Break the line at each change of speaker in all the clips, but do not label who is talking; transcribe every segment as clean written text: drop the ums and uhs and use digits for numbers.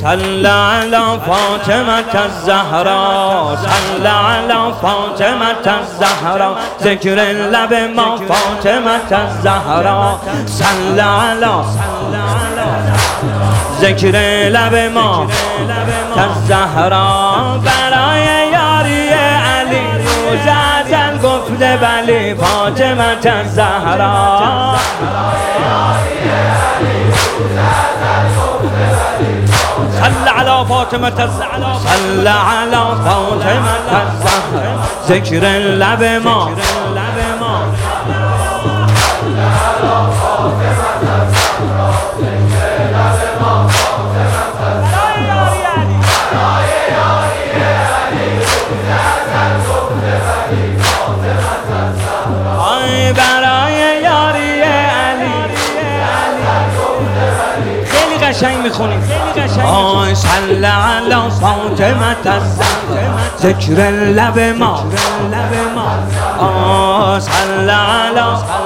صل على فاطمة الزهراء، صل على فاطمة الزهراء، ذکر لب ما فاطمة الزهراء، صل على ذکر لب ما الزهراء. برای یاری علی روز ازل گفته بلی فاطمة الزهراء. صل على فاطمة الزهراء، صل على فاطمة الزهراء، ذکر لب ما برای یاری علی خیلی قشنگ میخونیم. صل علی فاطمة الزهراء، ذکر لب ما صل علی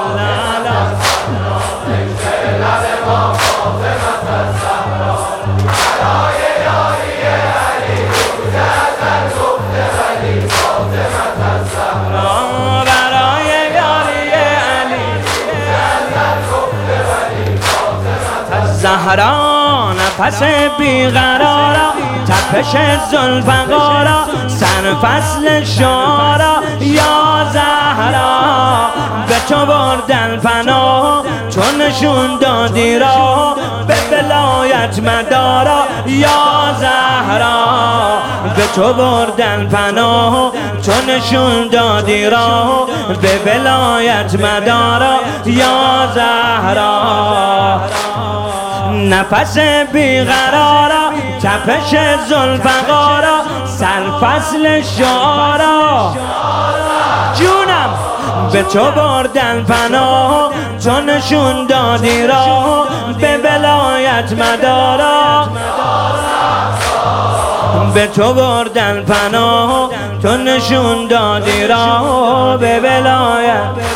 زهرا، نفس بیقرارا، تپش ذوالفقارا، سرفصل شعرا، یا زهرا به تو بردن پناه، تو نشون دادی را به ولایت مدارا، یا زهرا به تو بردن پناه، تو نشون دادی را به ولایت مدارا، یا زهرا نفس بیقرارا، تپش ذوالفقارا، سرفصل شعرا، جونم به تو بردن پناه، تو نشون دادی را به ولایت مدارا، به تو بردن پناه، تو نشون دادی را به ولایت.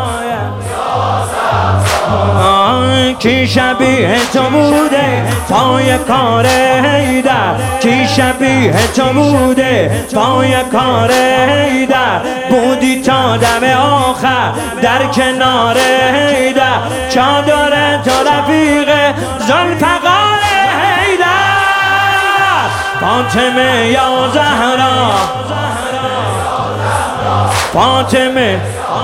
کی شبیه تو بوده پای کار حیدر، کی شبیه تو بوده پای کار حیدر، بودی تا دم آخر در کنار حیدر، چادر تو رفیق ذوالفقار حیدر، فاطمه یا زهرا، فاطمه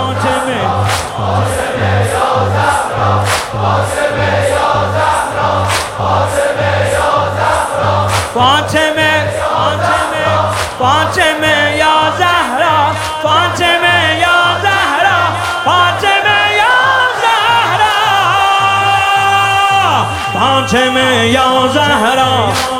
فاطمه یا زهرا، فاطمه یا زهرا، فاطمه یا زهرا، فاطمه یا زهرا،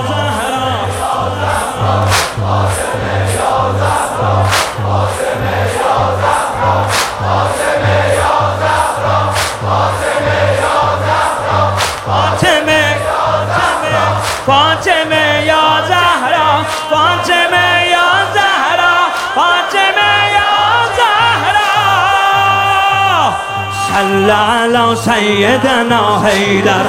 فاطمه یا زهرا، فاطمه یا زهرا، فاطمه یا زهرا. صل علی سیدنا حیدر،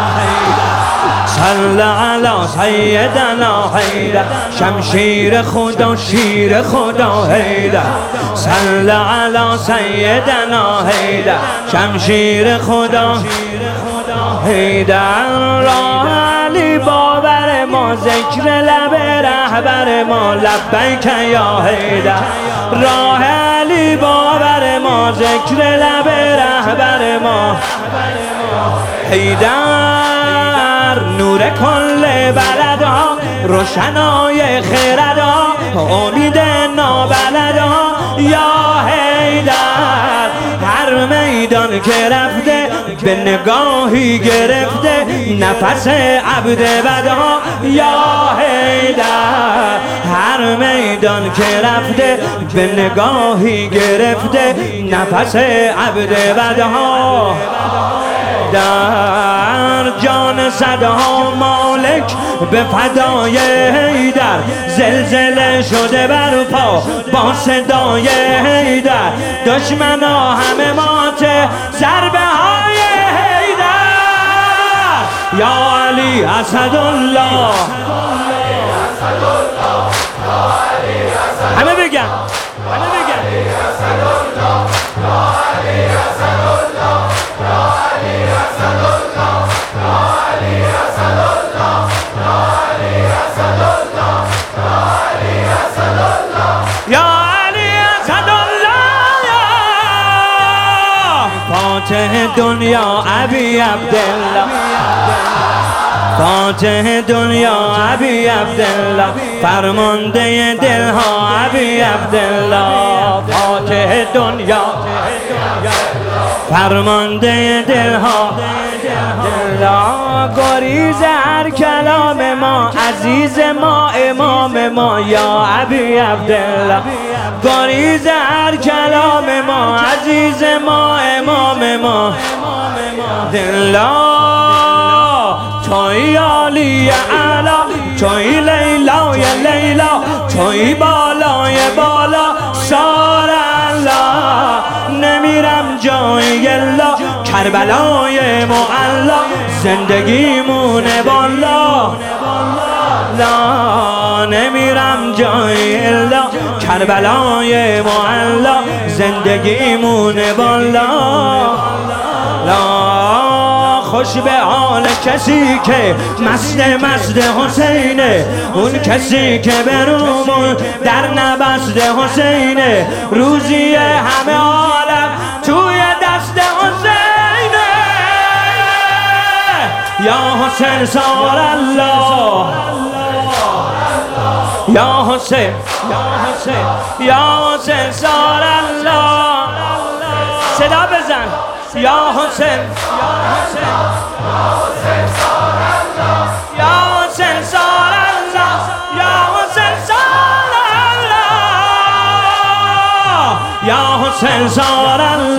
صل علی سیدنا حیدر، شمشیر خدا شیر خدا حیدر، صل علی سیدنا حیدر، شمشیر خدا حیدر. راه علی باور ما، ذکر لب رهبر ما، لبیک یا حیدر. راه علی باور ما، ذکر لب رهبر ما حیدر، نور کل بلدها، روشنای خردها، امید نابلدها، یا حیدر. هر میدان که رفته به نگاهی گرفته نفس عبد بدها، یا حیدر. هر میدان که رفته به نگاهی گرفته نفس عبد بدها، در جان صدها مالک به فدای حیدر، زلزله شده بر پا با صدای حیدر، دشمنا همه مات ضربه های حیدر، یا علی اسدالله همه بگن فاتح دنیا ابی عبدالله فاتح دنیا ابی عبدالله فرمانده دلها ابی عبدالله فاتح دنیا فرمانده دلها گریز هر کلام ما عزیز ما امام ما یا ابی عبدالله گریز هر کلام ما عزیز ما امام ما دلا توی علی اعلا توی لیلا یا لیلا توی بالای بالا سار الله نمیرم جای الله کربلای معلا زندگیمونه بالا لا نمیرم جای الله کربلای معلا زندگیمونه بالا لا خوش به حال کسی که مست حسینه اون کسی که برومون در نبست حسینه روزی همه عالم توی دست حسینه یا حسین سار الله یا حسین یا حسین سار الله صدا بزن یا حسین یا حسین سار الله یا حسین سار الله یا حسین سار الله